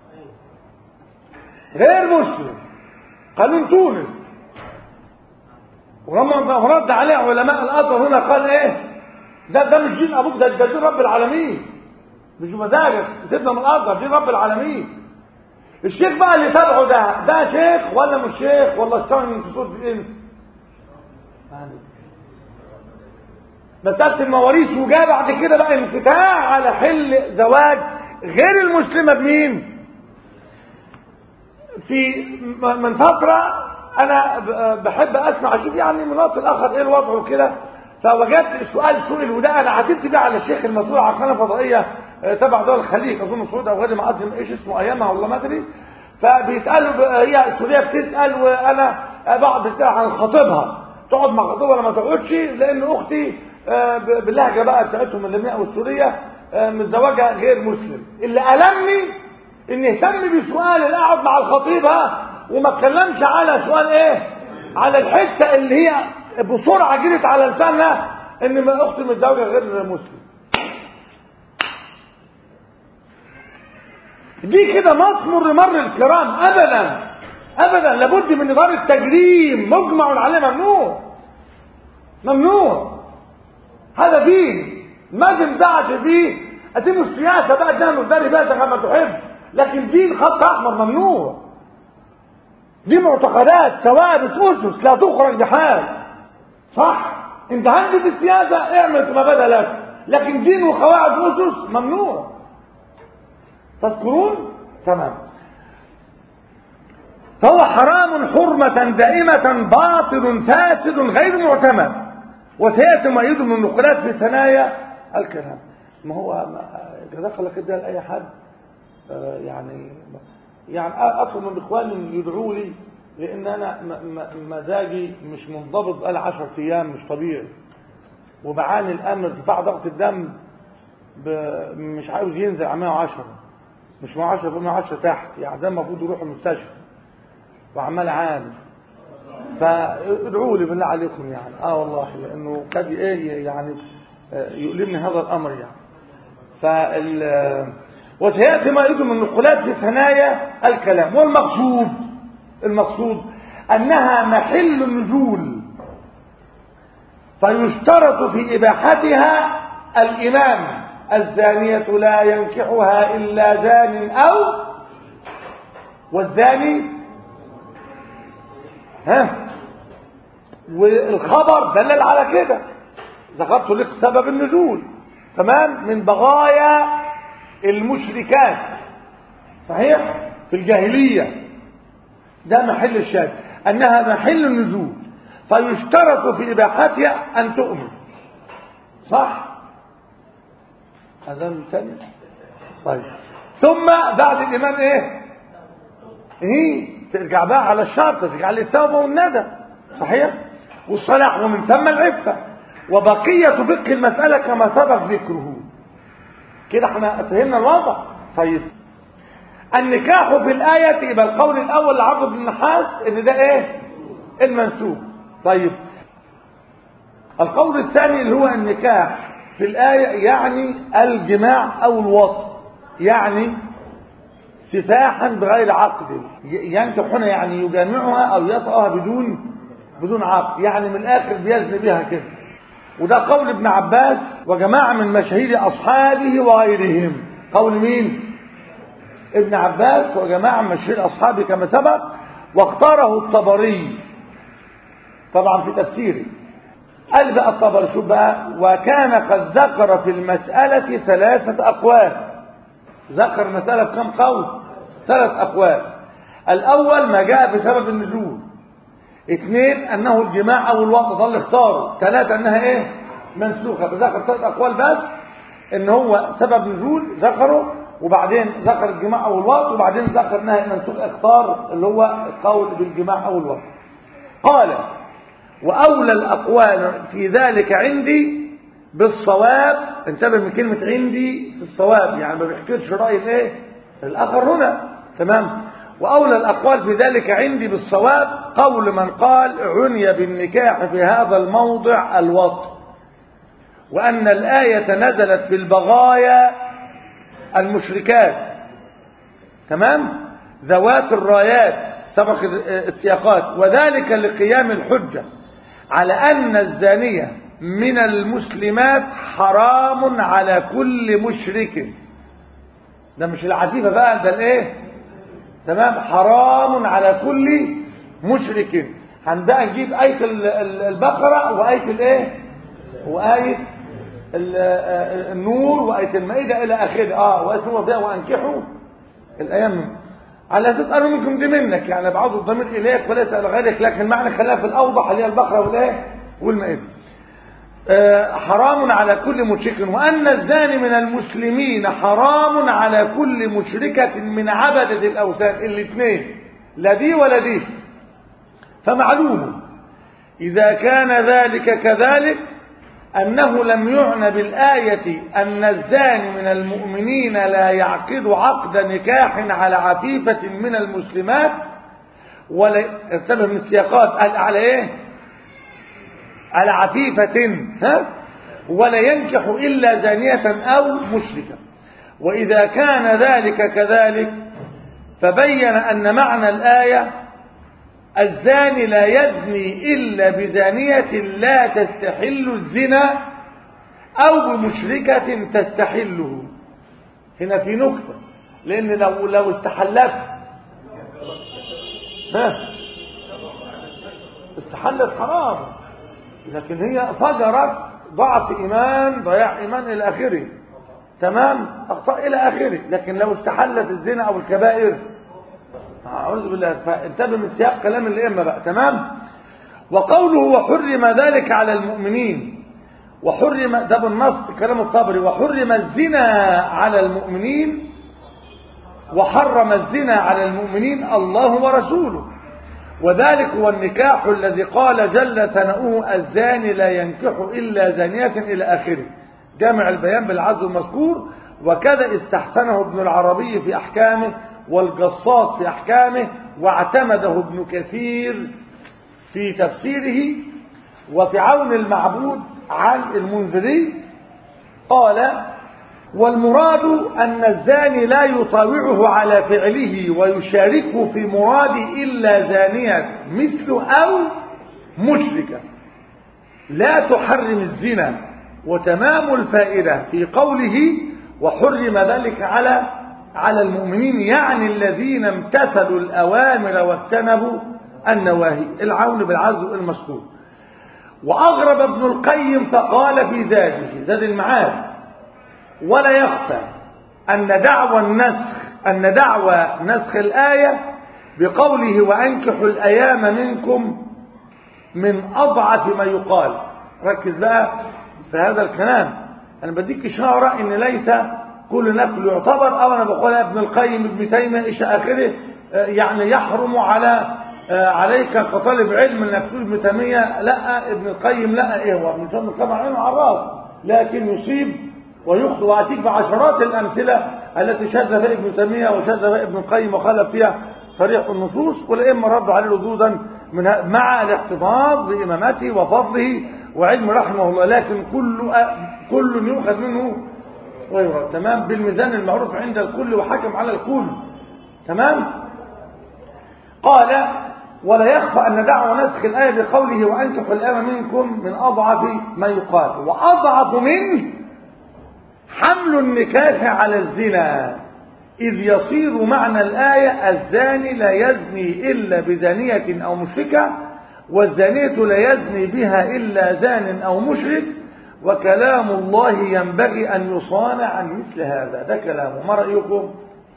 غير مسلم. قانون تونس، ولما رد عليه علماء الأزهر هنا قال ايه؟ ده ده مش دين ابوك، ده ده دين رب العالمين، مش مزاجك سيبنا من الأزهر، دين رب العالمين. الشيخ بقى اللي تبعه ده ده شيخ ولا مش شيخ ولا اشتغل من سورة الانس؟ مسألة المواريث، وجاء بعد كده بقى انفتاح على حل زواج غير المسلمة بمين؟ في من فترة انا بحب اسمع اشوف يعني مناطق الاخر ايه الوضع وكده، فوجدت سؤال سئل، وده انا عاتبت بيه على الشيخ المسؤول عن قناه فضائيه تبع دول الخليج، اظن السعوديه او غير ما اظن ايش اسمه ايامها والله ما ادري. فبيسالوا هي السوريه بتسال وانا بعض بتسال عن خطيبها، تقعد مع خطيبها ولا ما تقعدش، لان اختي باللهجه بقى بتاعتهم اللبنانيه او السوريه متزوجه غير مسلم. اللي المني ان اهتم بسؤال اللي اقعد مع الخطيبها وما اتكلمش على سؤال ايه؟ على الحته اللي هي بسرعه جريت على لسانها ان اختي متزوجه غير مسلم. دي كده مطمر مر الكرام، ابدا ابدا، لابد من نظام التجريم مجمع عليه، ممنوع ممنوع. هذا دين ما تنزعش فيه، اتم السياسه بقى ده مداري بقى كما تحب، لكن دين خط احمر ممنوع. دي معتقدات ثوابت اسس لا تخرج بحال، صح؟ انت عندي في السياسه اعمل ما بدا لك، لكن دين وقواعد اسس ممنوع. تذكرون؟ تمام. فهو حرام حرمة دائمة باطل فاسد غير معتمد، وسيأتي مؤيد من النقلات في ثنايا الكلام. ما هو جزاك الله كده لأي حد آه يعني يعني أطلب من إخواني يدعوا لي، لأن أنا مزاجي مش منضبط بقالي عشرة أيام، مش طبيعي، وبعاني الأمر ارتفاع ضغط الدم مش عاوز ينزل على مية وعشرة، مش مية وعشرة فوق مية وعشرة تحت، يعني ده المفروض يروح المستشفى وعمال عامل. فادعوا لي بالله عليكم يعني اه والله، لانه قد ايه يعني يؤلمني هذا الامر يعني. فال وسياتي ما يدل من النقولات في ثنايا الكلام. والمقصود المقصود انها محل النزول، فيشترط في اباحتها الامام. الزانية لا ينكحها إلا زان أو والزاني ها، والخبر دلل على كده، ذكرت لك سبب النزول تمام من بغايا المشركات، صحيح؟ في الجاهلية ده محل الشاهد، أنها محل النزول، فيشترط في إباحتها أن تؤمن. صح؟ أذان تاني. طيب ثم بعد الإيمان إيه؟ إيه؟ ترجع بقى على الشرط، ترجع للتوبة والندى. صحيح؟ والصلاح، ومن ثم العفة. وبقية فقه المسألة كما سبق ذكره. كده احنا فهمنا الوضع. طيب النكاح في الآية يبقى القول الأول لعبد بن النحاس إن ده إيه؟ المنسوب. طيب القول الثاني اللي هو النكاح في الآية يعني الجماع أو الوطء، يعني سفاحا بغير عقد. ينكح هنا يعني يجامعها أو يطأها بدون بدون عقد، يعني من الآخر بيزن بها كده. وده قول ابن عباس وجماعة من مشاهير أصحابه وغيرهم. قول مين؟ ابن عباس وجماعة من مشاهير أصحابه كما سبق. واختاره الطبري طبعا في تفسيره. قال بقى الطبري شوف بقى: وكان قد ذكر في المسألة ثلاثة أقوال. ذكر المسألة بكم قول؟ ثلاث أقوال. الأول ما جاء بسبب النزول. اثنين انه الجماع او الوطء، ضل اختاره. ثلاثة انها ايه؟ منسوخة. فذكر ثلاث اقوال بس، ان هو سبب نزول ذكره، وبعدين ذكر الجماع او الوطء، وبعدين ذكر انها منسوخ اختار اللي هو القول بالجماع او الوطء. قال: واولى الاقوال في ذلك عندي بالصواب. انتبه من كلمة عندي في الصواب، يعني ما بيحكيش رأي الايه؟ الاخر هنا. تمام. وأولى الأقوال في ذلك عندي بالصواب قول من قال عني بالنكاح في هذا الموضع الوطء، وأن الآية نزلت في البغايا المشركات. تمام؟ ذوات الرايات، سبق السياقات. وذلك لقيام الحجة على أن الزانية من المسلمات حرام على كل مشرك. ده مش العفيفة بقى، ده الايه؟ تمام. حرام على كل مشرك. هنبقى نجيب آية البقرة وآية الايه؟ وآية النور وآية المائدة إلى آخره. اه وآية النور فيها وأنكحوا الأيام، على أساس أنا منكم دي منك، يعني بعض الضمير إليك وليس إلى غيرك، لكن المعنى خلاف الأوضح اللي هي البقرة والإيه؟ والمائدة. حرام على كل مشرك، وأن الزاني من المسلمين حرام على كل مشركة من عبدة الأوثان. الاثنين لا دي ولا دي. فمعلوم إذا كان ذلك كذلك أنه لم يعنى بالآية أن الزاني من المؤمنين لا يعقد عقد نكاح على عفيفة من المسلمات، ولا انتبه من السياقات قال على إيه؟ على عفيفة، ها؟ ولا ينكح إلا زانية أو مشركة. وإذا كان ذلك كذلك فبين أن معنى الآية الزاني لا يزني إلا بزانية لا تستحل الزنا أو بمشركة تستحله. هنا في نقطة، لأن لو لو استحلت ها استحلت حرام، لكن هي فجرت ضعف إيمان، ضياع إيمان إلى آخره. تمام. أخطاء إلى آخره. لكن لو استحلت الزنا أو الكبائر أعوذ بالله. فانتبه من سياق كلام الأئمة بقى. تمام. وقوله وحرم ذلك على المؤمنين، وحرم ده بالنص كلام الطبري، وحرم الزنا على المؤمنين، وحرم الزنا على المؤمنين الله ورسوله. وذلك هو النكاح الذي قال جل ثناؤه الزاني لا ينكح إلا زانية إلى آخره. جامع البيان بالعز المذكور. وكذا استحسنه ابن العربي في أحكامه، والقصاص في أحكامه، واعتمده ابن كثير في تفسيره، وفي عون المعبود عن المنذري قال: والمراد أن الزاني لا يطاوعه على فعله ويشاركه في مراده إلا زانية مثله أو مشركة لا تحرم الزنا. وتمام الفائدة في قوله وحرم ذلك على على المؤمنين، يعني الذين امتثلوا الأوامر واجتنبوا النواهي. العون بالعز المذكور. وأغرب ابن القيم فقال في زاده زاد المعاد: ولا يخفى أن دعوى النسخ أن دعوى نسخ الآية بقوله وأنكحوا الأيام منكم من أضعف ما يقال. ركز بقى في هذا الكلام، أنا بديك إشارة إن ليس كل نقل يعتبر، أو أنا بقولها ابن القيم ابن تيمية إيش آخره، يعني يحرم على عليك كطالب علم انك تقول ابن تيمية لا، ابن القيم لا، ايه هو ابن تيمية طبعا عينه على الراس، لكن يصيب ويخطئ. واتيك بعشرات الامثله التي شذ فيها ابن تيمية وشذ فيها ابن القيم وخالف فيها صريح النصوص، والائمه ردوا عليه ردودا من مع الاحتفاظ بامامته وفضله وعلم رحمه الله، لكن كل كل يؤخذ منه غيره. تمام، بالميزان المعروف عند الكل وحكم على الكل. تمام. قال ولا يخفى أن دعوى نسخ الآية بقوله وأنكحوا الأيام منكم من أضعف ما يقال، وأضعف منه حمل النكاح على الزنا، إذ يصير معنى الآية الزاني لا يزني إلا بزانية أو مشركة، والزانية لا يزني بها إلا زان أو مشرك، وكلام الله ينبغي أن يصانع عن مثل هذا. ده كلامه، ما رأيكم؟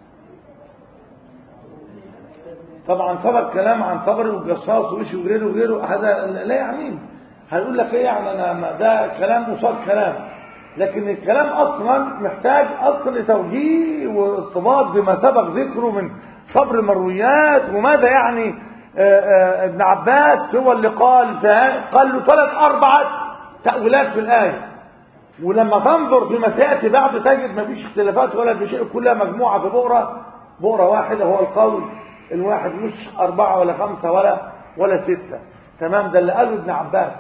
طبعا سبق كلام عن طبري والجصاص وإيش وغيره وغيره، هذا لا يعنيه. هيقول لك ايه يعني انا ده كلام قصاد كلام، لكن الكلام اصلا محتاج اصل توجيه وارتباط بما سبق ذكره من صبر المرويات. وماذا يعني آآ آآ ابن عباس هو اللي قال قال له ثلاث اربعه تاويلات في الايه، ولما تنظر في ما سياتي بعد تجد ما فيش اختلافات ولا في شيء، كلها مجموعه في بؤره بؤره واحده، هو القول الواحد، مش أربعة ولا خمسة ولا ولا ستة. تمام، ده اللي قاله ابن عباس،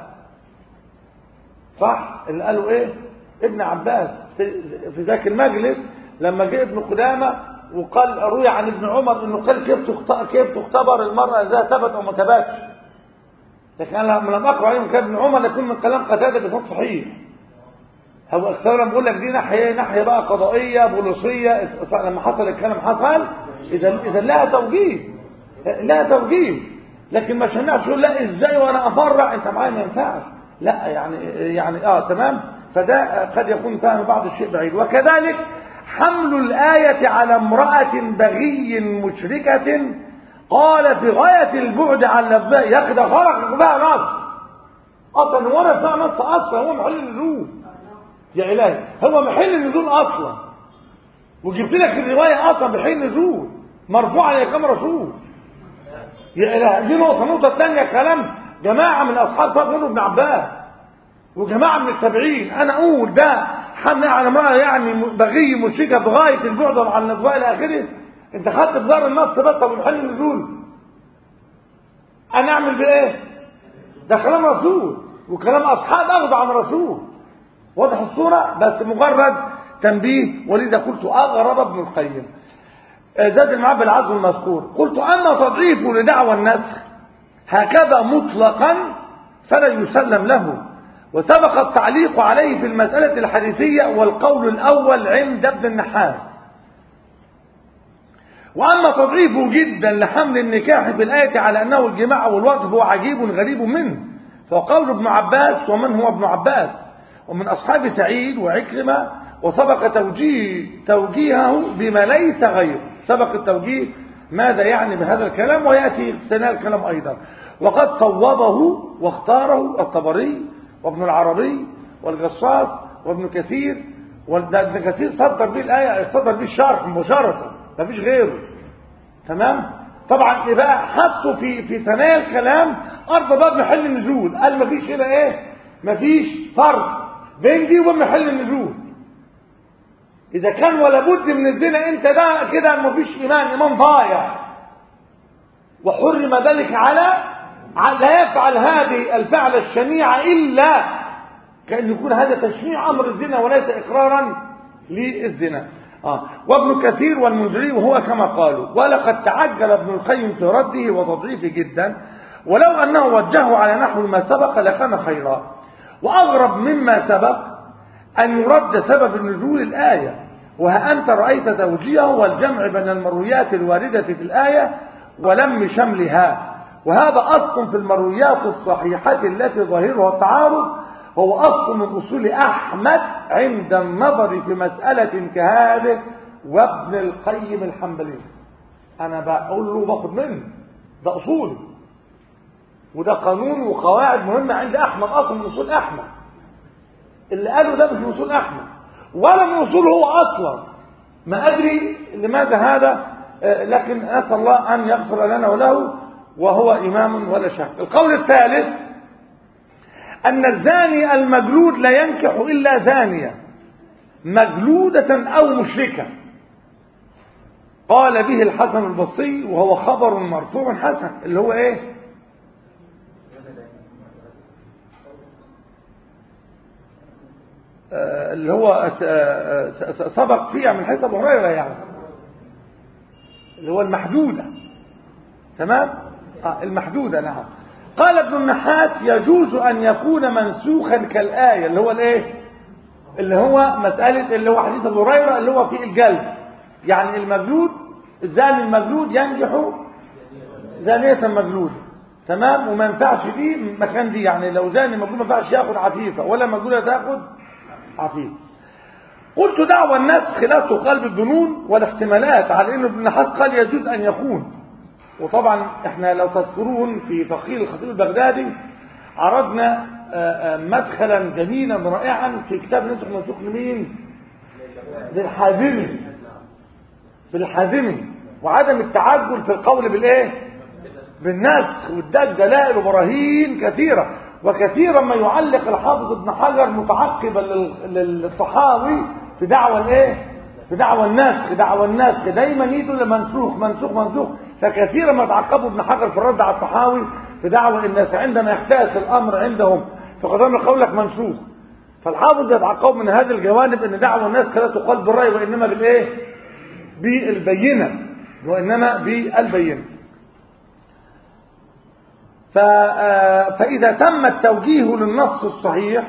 صح؟ اللي قاله ايه؟ ابن عباس في, في ذاك المجلس لما جاء ابن قدامة وقال روي عن ابن عمر انه قال كيف كيف تختبر المرأة اذا ثبت او ما ثبتش. لكن انا لم اقرا عليه من كلام ابن عمر، لكن من كلام قتادة بصوت صحيح. هو اكثر بقول لك دي ناحيه ناحيه بقى قضائيه بوليسيه، لما حصل الكلام حصل، اذا اذا لها توجيه، لها توجيه. لكن مش هنعرف تقول لا ازاي وانا افرع انت معايا، ما ينفعش. لا يعني يعني اه تمام. فده قد يكون فهم بعض الشيء بعيد. وكذلك حمل الآية على امرأة بغي مشركة، قال في غاية البعد عن لفظها ياخد خرق بها نص اصلا، وانا فيها نص اصلا، هو محل النزول يا إلهي، هو محل النزول أصلا، وجبت لك الرواية أصلا بحين نزول مرفوعة يا كام رسول يا إلهي. دي نقطة. النقطة الثانية كلام جماعة من أصحاب صاحب منه ابن عباس وجماعة من التابعين. أنا أقول ده حمل على امرأة يعني بغي مشركة بغاية البعد عن النظام إلى آخره، أنت خدت بزار النص بس. طب محل النزول أنا أعمل بإيه؟ ده كلام رسول وكلام أصحاب أخذ عن رسول، واضح الصورة؟ بس مجرد تنبيه. ولذا قلت أغرب ابن القيم زاد المعبد العزم المذكور، قلت أما تضعيفه لدعوى النسخ هكذا مطلقا فلا يسلم له، وسبق التعليق عليه في المسألة الحديثية والقول الأول عند ابن النحاس. وأما تضعيفه جدا لحمل النكاح في الآية على أنه الجماع والوقف هو عجيب غريب منه، فقول ابن عباس ومن هو ابن عباس ومن أصحاب سعيد وعكرمة، وسبق توجيه توجيهه بما ليس غيره. سبق التوجيه ماذا يعني بهذا الكلام، ويأتي ثناء الكلام أيضا. وقد صوبه واختاره الطبري وابن العربي والجصاص وابن كثير، وابن كثير صدر به الآية، صدر به الشرح مباشرة، ما فيش غيره. تمام. طبعا يبقى حطوا في في ثنايا الكلام أرض باب محل النزول، قال ما فيش هنا ايه، ما فيش فرق بين دي وبين محل النزول. إذا كان ولا بد من الزنا أنت ده كده ما فيش إيمان، إيمان ضايع. وحرم ذلك على لا يفعل هذه الفعل الشنيعة إلا كأن يكون هذا تشنيع أمر الزنا وليس إقرارا للزنا. آه. وابن كثير والمنذري وهو كما قالوا. ولقد تعجل ابن القيم في رده وتضعيفه جدا، ولو أنه وجهه على نحو ما سبق لكان خيرا. وأغرب مما سبق أن يرد سبب النزول الآية، وها أنت رأيت توجيهه والجمع بين المرويات الواردة في الآية ولم شملها، وهذا أصل في المرويات الصحيحة التي ظاهرها التعارض، هو أصل من أصول أحمد عند النظر في مسألة كهذه وابن القيم الحنبلي. أنا بقول له باخد منه، ده أصول وده قانون وقواعد مهمة عند أحمد أصلا من أصول أحمد. اللي قاله ده مش من أصول أحمد ولا من أصول هو أصلا، ما أدري لماذا هذا، لكن أسأل الله أن يغفر لنا وله وهو إمام ولا شك. القول الثالث أن الزاني المجلود لا ينكح إلا زانية مجلودة أو مشركة، قال به الحسن البصري وهو خبر مرفوع حسن، اللي هو إيه؟ آه اللي هو سبق فيها من حيث أبو هريرة يعني، اللي هو المحدودة. تمام؟ آه المحدودة. نعم. قال ابن النحاس يجوز أن يكون منسوخا كالآية، اللي هو الإيه؟ اللي هو مسألة اللي هو حديث أبو هريرة اللي هو في الجلد، يعني المجلود الزاني المجلود ينجح زانية مجلودة. تمام؟ وما ينفعش دي مكان دي، يعني لو زاني مجلود ما ينفعش ياخد عفيفة ولا مجلودة تاخد عفيفة. قلت دعوى النسخ لا تقال بالظنون والاحتمالات، على انه ابن نحاس قال يجوز ان يكون. وطبعا احنا لو تذكرون في تقرير الخطيب البغدادي عرضنا مدخلا جميلا رائعا في كتاب نسخ منسوخ لمين؟ للحازمي، بالحازمي، وعدم التعجل في القول بالايه؟ بالنسخ، واداك دلائل وبراهين كثيره. وكثيرا ما يعلق الحافظ ابن حجر متعقبا للطحاوي في دعوى الايه؟ في دعوى النسخ. دعوى النسخ دايما يدوا لمنسوخ منسوخ منسوخ، فكثيرا ما تعقبوا ابن حجر في الرد على الطحاوي في دعوى الناس عندما يحتاس الامر عندهم فقدام قولك منسوخ، فالحافظ يتعقب من هذه الجوانب ان دعوى الناس لا تقال بالراي وانما بالايه؟ بالبينه، وانما بالبينه. فإذا تم التوجيه للنص الصحيح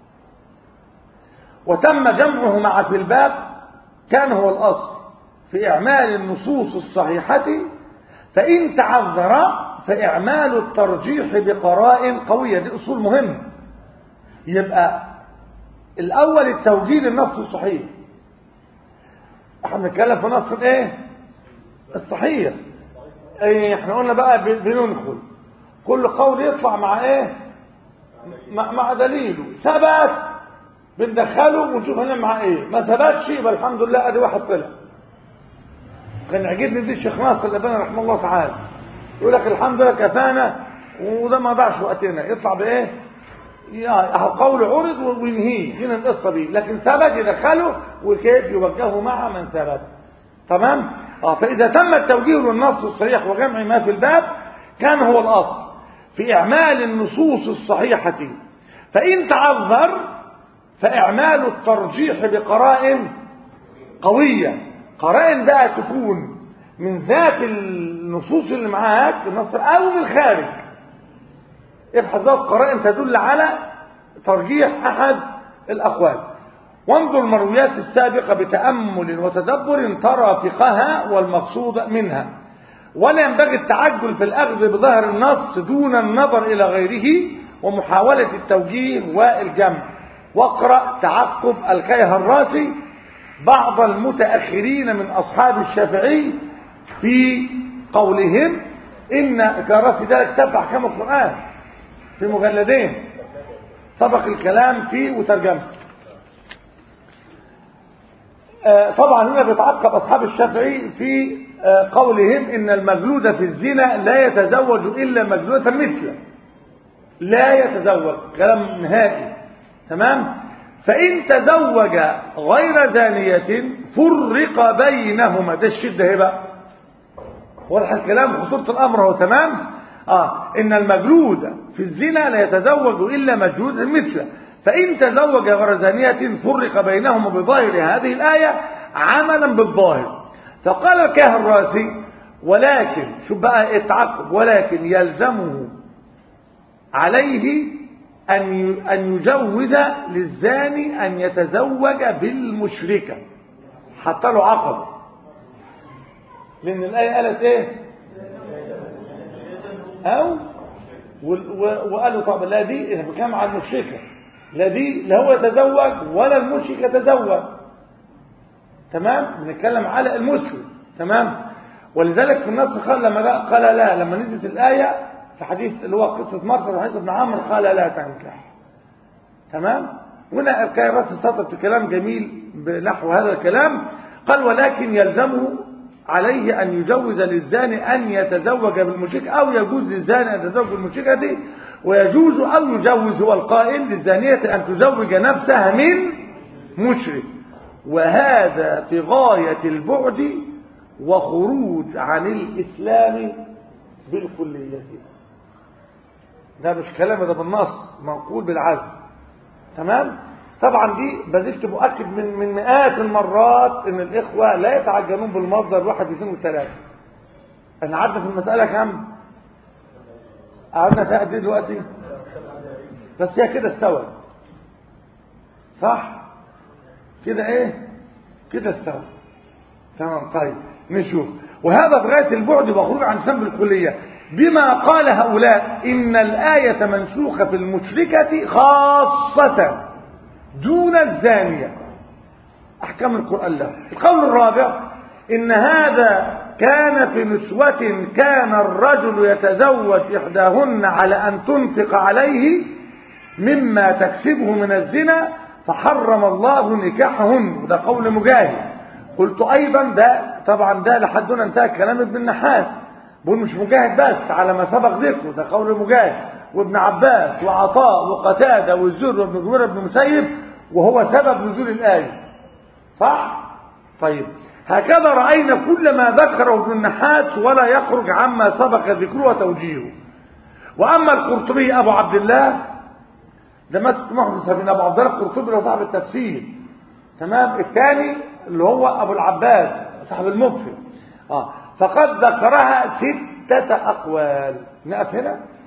وتم جمعه مع في الباب كان هو الأصل في إعمال النصوص الصحيحة، فإن تعذر فإعمال الترجيح بقرائن قوية. دي أصول مهمة. يبقى الأول التوجيه للنص الصحيح، احنا بنتكلم في نص الايه؟ الصحيح. ايه احنا قلنا بقى بندخل كل قول يطلع مع ايه؟ مع, مع دليله. ثبت بندخله ونشوف هنعمل معاه ايه، ما ثبتش يبقى الحمد لله ادي واحد طلع. كان عجبني دي الشيخ ناصر الألباني رحمه الله تعالى يقول لك الحمد لله كفانا وده ما ضاعش وقتنا، يطلع بايه؟ يا قول عرض وينهيه، هنا القصه دي، لكن ثبت يدخله وكيف يوجهه مع من ثبت. تمام؟ اه فاذا تم التوجيه للنص الصحيح وجمع ما في الباب كان هو الاصل في اعمال النصوص الصحيحه، فان تعذر فاعمال الترجيح بقرائن قويه. قرائن بقى تكون من ذات النصوص اللي معاك النص او من الخارج. ابحث ذات قرائن تدل على ترجيح احد الاقوال. وانظر المرويات السابقه بتامل وتدبر ترى فقهها والمقصود منها، ولا ينبغي التعجل في الاخذ بظاهر النص دون النظر الى غيره ومحاوله التوجيه والجمع. واقرا تعقب الكيهراسي بعض المتاخرين من اصحاب الشافعي في قولهم ان كراسي ده كتاب احكام القران في مجلدين سبق الكلام فيه وترجمته. آه طبعا هنا بيتعقب اصحاب الشافعي في آه قولهم ان المجلود في الزنا لا يتزوج الا مجلودة مثله، لا يتزوج، كلام نهائي. تمام؟ فان تزوج غير زانية فرق بينهما. ده الشده اهي بقى، واضح الكلام خطوره الامر هو. تمام؟ اه ان المجلود في الزنا لا يتزوج الا مجلود مثله، فان تزوج غير زانية فرق بينهما بظاهر هذه الايه عملا بالظاهر. فقال الكهراسي ولكن شوف بقى اتعقب، ولكن يلزمه عليه ان ان يجوز للزاني ان يتزوج بالمشركه، حتى له عقب، لان الايه قالت ايه؟ او وقالوا طب لا دي بكام على المشركه، لا دي لا هو يتزوج ولا المشرك يتزوج. تمام؟ بنتكلم على المسلم. تمام؟ ولذلك في النص قال لما قال لا لما نزلت الايه في حديث اللي هو قصة مرسل وحديث ابن عمرو قال لا تنكح. تمام. هنا الكاي بس سطرت كلام جميل بنحو هذا الكلام. قال ولكن يلزمه عليه أن يجوز للزاني أن يتزوج بالمشرك، أو يجوز للزاني أن يتزوج بالمشركة، ويجوز أو يجوز هو القائل للزانية أن تزوج نفسها من مشرك، وهذا في غاية البعد وخروج عن الإسلام بالكلية. ده مش كلام، ده بالنص منقول بالعزم. تمام. طبعا دي بزيفت مؤكد من من مئات المرات ان الاخوه لا يتعجلون بالمصدر واحد اثنين وثلاثه. احنا قعدنا في المساله كام؟ قعدنا فيها قد ايه دلوقتي؟ بس هي كده استوى. صح؟ كده ايه؟ كده استوى. تمام. طيب نشوف. وهذا في غايه البعد وخروج عن سنب الكليه، بما قال هؤلاء ان الايه منسوخه في المشركه خاصه دون الزانية، أحكام القرآن له. القول الرابع إن هذا كان في نسوة كان الرجل يتزوج إحداهن على أن تنفق عليه مما تكسبه من الزنا فحرم الله نكاحهن، وده قول مجاهد. قلت أيضا ده طبعا ده لحد هنا انتهى كلام ابن النحاس، بقول مش مجاهد بس على ما سبق ذكره، ده قول مجاهد وابن عباس وعطاء وقتادة والزهري وابن جبير وابن مسيب، وهو سبب نزول الآية. صح؟ طيب هكذا رأينا كل ما ذكره ابن النحاس ولا يخرج عما سبق ذكره وتوجيهه. وأما القرطبي أبو عبد الله ده مسك محدث بن أبو عبد الله القرطبي له صاحب التفسير. تمام. الثاني اللي هو أبو العباس صاحب المفهم. آه. فقد ذكرها ستة أقوال. نقف هنا.